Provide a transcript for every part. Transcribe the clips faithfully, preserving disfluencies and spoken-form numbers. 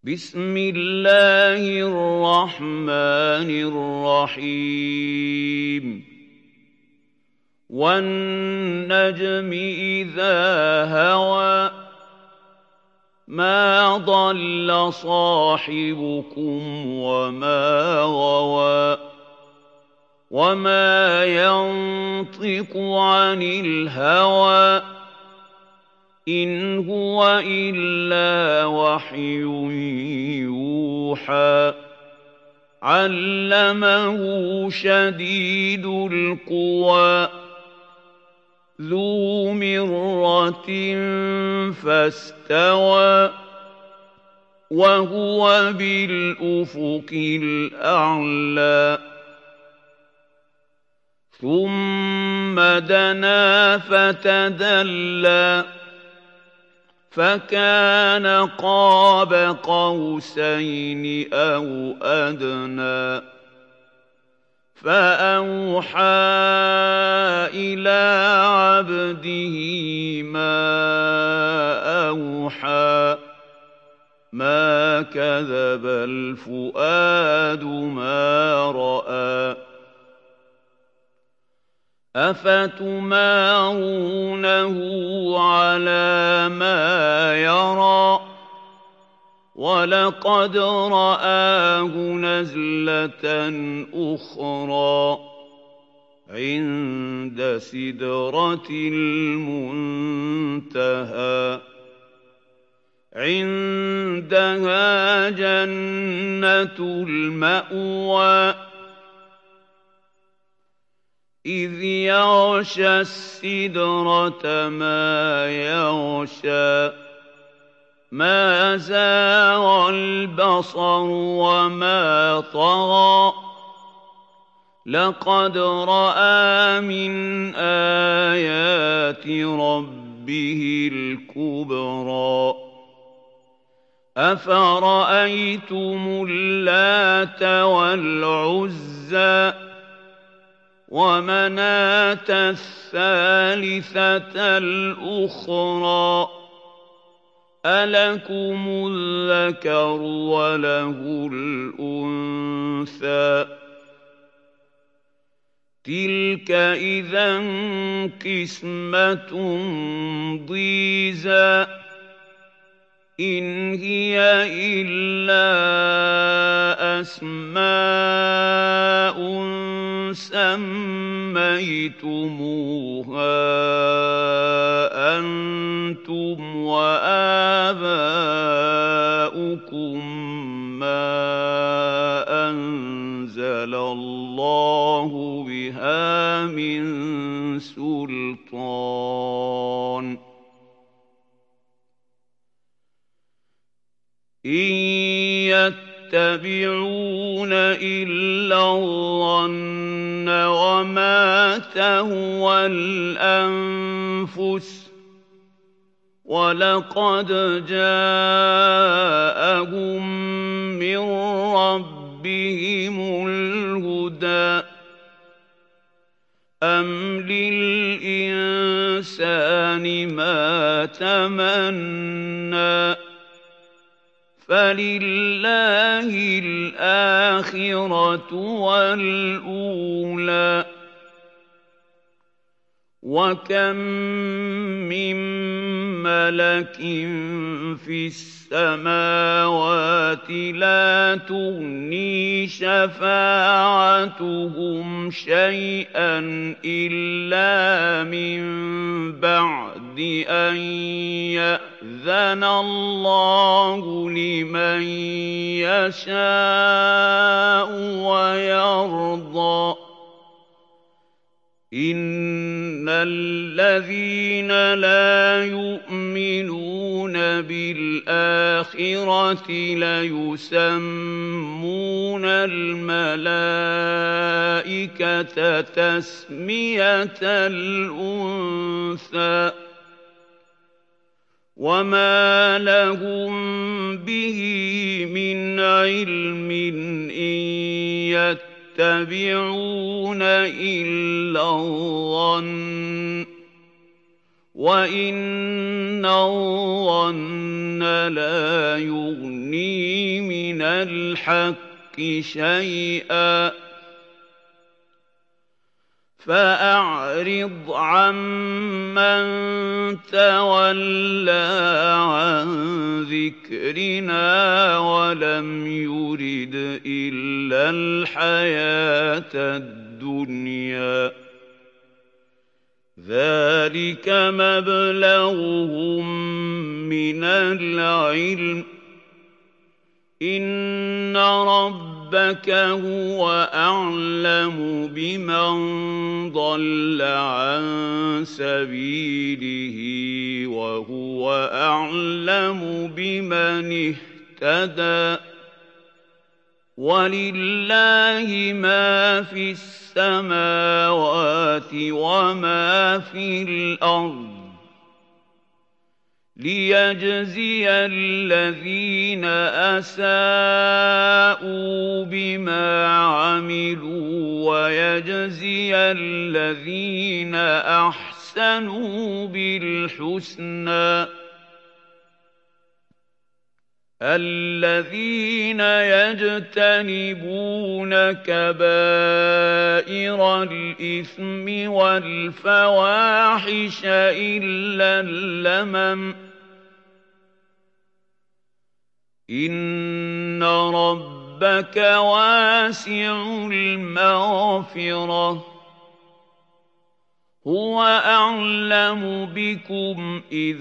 بسم الله الرحمن الرحيم والنجم إذا هوى ما ضل صاحبكم وما غوى وما ينطق عن الهوى إن هو إلا وحي يوحى علمه شديد القوى ذو مرة فاستوى وهو بالأفق الأعلى ثم دنا فتدلى فكان قاب قوسين أو أدنى فأوحى إلى عبده ما أوحى ما كذب الفؤاد ما رأى أفتمارونه على ما يرى ولقد رآه نزلة أخرى عند سدرة المنتهى عندها جنة المأوى إذ يغشى السدرة ما يغشى ما زاغ البصر وما طغى لقد رأى من آيات ربه الكبرى أفرأيتم اللات والعزى ومناة الثالثة الأخرى ألكم الذكر وله الأنثى تلك إذا قسمة ضيزى إن هي إلا أسماء سميتموها أنتم وآباؤكم ما أنزل الله بها من سلطان إن يتبعون إلا الظن وما تهوى الأنفس ولقد جاءهم من ربهم الهدى أم للإنسان ما تمنى فلله الآخرة والأولى وكم من ملك في السماوات لا تغني شفاعتهم شيئا إلا من بعد أن يأذن الله لمن يشاء ويرضى إن الذين لا يؤمنون بالآخرة ليسمون الملائكة تسمية الأنثى وما لهم به من علم إن يتبعون إلا الظن وَإِنَّ الظَّنَّ لَا يُغْنِي تغني من الحق شيئا فأعرض عمن تولى عن ذكرنا ولم يرد إلا الحياة الدنيا ذلك مبلغهم من العلم إن ربك هو أعلم بمن ضل عن سبيله وهو أعلم بمن اهتدى ولله ما في السماوات وما في الأرض ليجزي الذين أساءوا بما عملوا ويجزي الذين أحسنوا بالحسنى الذين يجتنبون كبائر الإثم والفواحش إلا اللمم إن ربك واسع المغفرة هو أعلم بكم إذ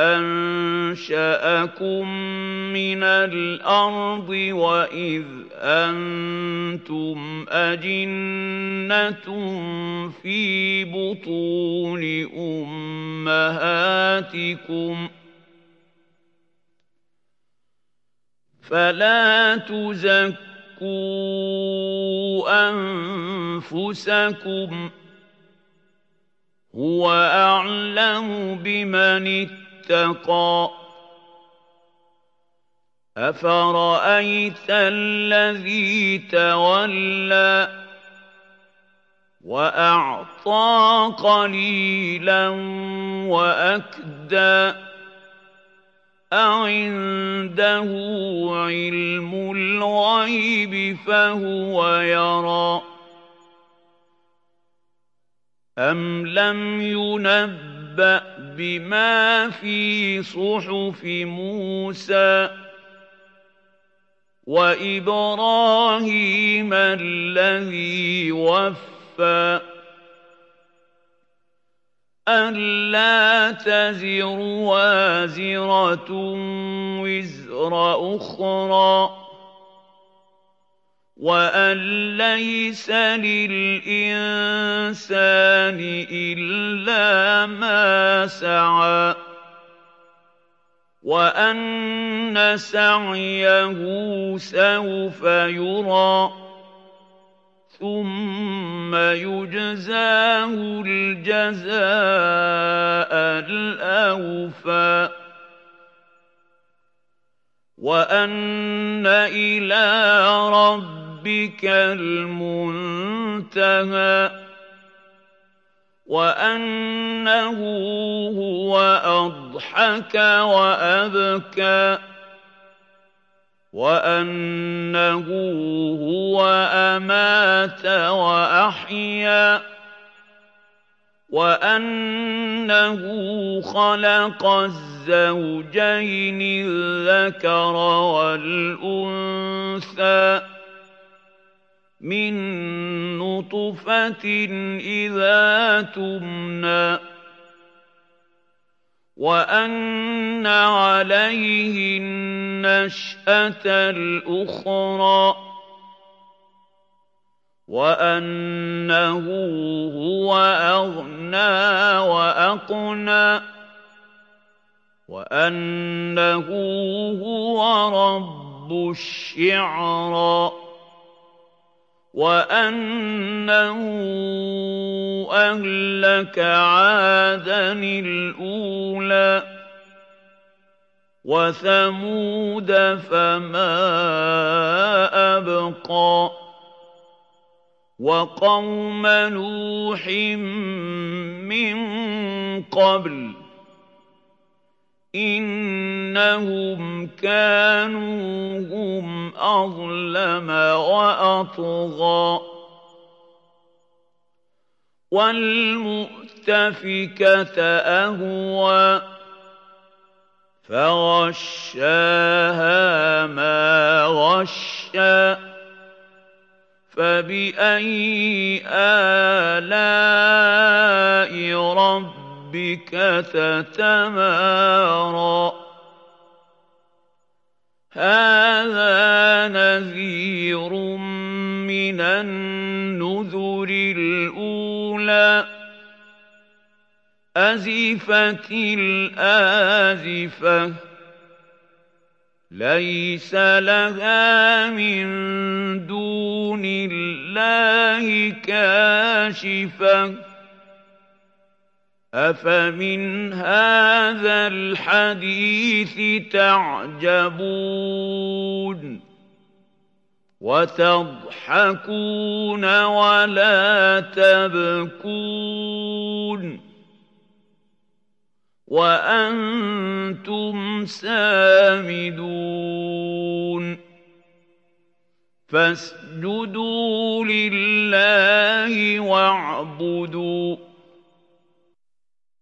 أنشأكم من الأرض وإذ أنتم أجنة في بطون أمهاتكم فلا تزكوا أنفسكم هو أعلم بمن اتقى أفرأيت الذي تولى وأعطى قليلا وأكدى أعنده علم الغيب فهو يرى أم لم ينبأ بما في صحف موسى وإبراهيم الذي وفى ألا تزر وازرة وزر أخرى وأن ليس للإنسان إلا ما سعى وأن سعيه سوف يرى ثم يجزاه الجزاء الأوفى وأن إلى ربك المنتهى وأنه هو أضحك وأبكى وأنه هو أمات وأحيا وأنه خلق الزوجين الذكر والأنثى من نطفة إذا تمنى وأن عليه النشأة الأخرى وأنه هو أغنى وأقنى وأنه هو رب الشعرى وأنه أهلك عادا الأولى وثمود فما أبقى وقوم نوح من قبل إِنَّهُمْ كَانُوا هُمْ أَظْلَمَ وَأَطْغَىٰ وَالْمُؤْتَفِكَةَ أَهْوَىٰ فَغَشَّاهَا مَا غَشَّىٰ فَبِأَيِّ آلَاءِ رَبِّكَ تَتَمَارَىٰ هَٰذَا نَذِيرٌ مِّنَ النُّذُرِ الْأُولَىٰ أَزِفَتِ الْآزِفَةُ لَيْسَ لَهَا مِن دُونِ اللَّهِ كَاشِفَةٌ أَفَمِنْ هَٰذَا الْحَدِيثِ تَعْجَبُونَ وَتَضْحَكُونَ وَلَا تَبْكُونَ وَأَنتُمْ سَامِدُونَ فَاسْجُدُوا لِلَّهِ وَاعْبُدُوا ۩